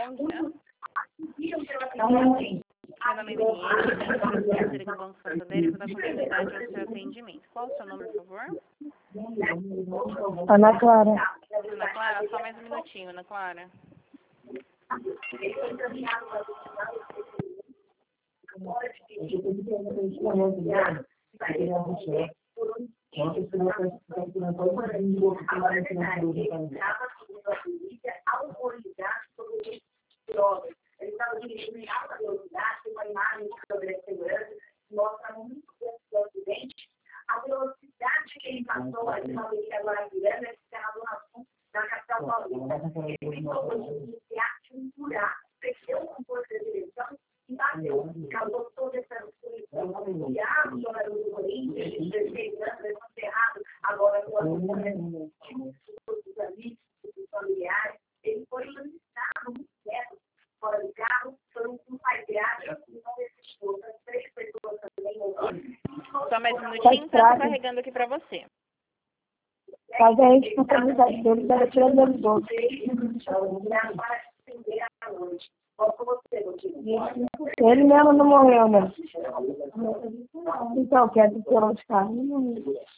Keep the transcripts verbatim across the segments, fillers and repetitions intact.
bom dia. Meu nome é Miriam, do Banco Santander, e vou dar continuidade ao seu atendimento. Qual o seu nome, por favor? Ana Clara. Ana Clara, só mais um minutinho, Ana Clara. Ele estava dirigindo em alta velocidade, tem uma imagem de câmera de segurança, mostra muito bem o acidente, a velocidade que ele passou ali na Avenida Guarapiranga, que está na Zona Sul, na capital paulista. Ele tentou iniciar um buraco, fechou o conforto da direção e bateu. Causou toda essa destruição. E a jogadora do Corinthians, de dezesseis anos, levou errado, agora com a dos amigos, dos familiares, ele foi iluminado muito certo. Fora do carro, foram um pai grave e não desistiu. As três pessoas também ouviram. Só mais um minutinho, tá carregando aqui para você. Mas a responsabilidade deles era tirar deles bolsos. Ele mesmo não morreu, né? Então, quer dizer, os carros não.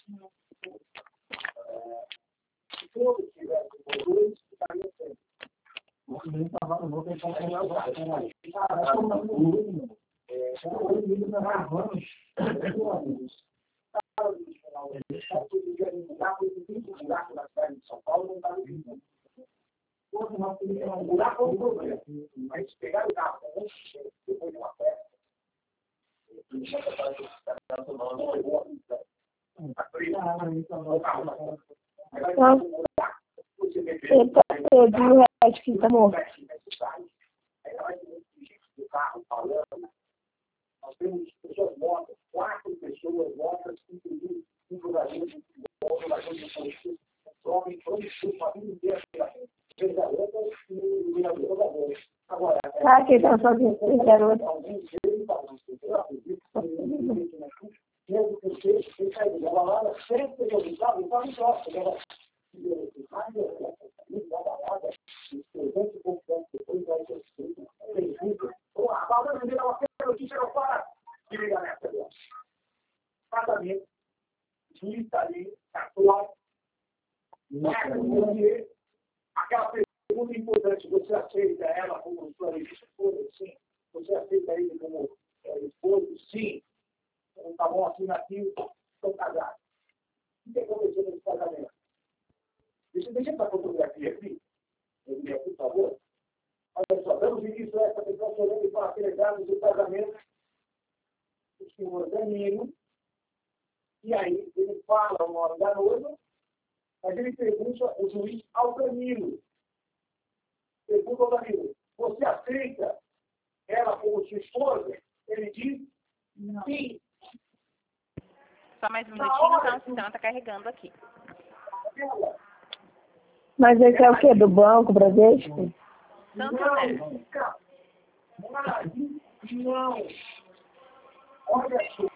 Ele tá preso, o resto que tá morto. Nós temos pessoas mortas, quatro pessoas mortas, inclusive um jogador de futebol, jogador de polícia, jovem, promissor, família inteira, três garotas e um jogador. Agora, ah, que tá sozinho, três garotas. Mesmo que seja, quem sai da balada, sempre eu usava, eu estava em troca, né? A balada me deu uma notícia, eu para de ligar nessa agora. Casamento, vista ali, atual, porque aquela pergunta importante, você aceita ela como sua esposa? Sim. Você aceita ele como esposo? Sim. Então, tá bom, assim, aqui, estão casados. O que aconteceu nesse casamento? Deixa, deixa essa fotografia aqui, por favor. Olha só, damos início a essa pessoa chorando e para celebrarmos o casamento do senhor Danilo. E aí, ele fala o nome da noiva, mas ele pergunta o juiz ao Danilo. Pergunta ao Danilo, você aceita ela como sua esposa? Ele diz, não. Sim. Só mais um minutinho, então o sistema está carregando aqui. Mas esse é o quê? Do Banco Bradesco? Santander. Não. Olha só.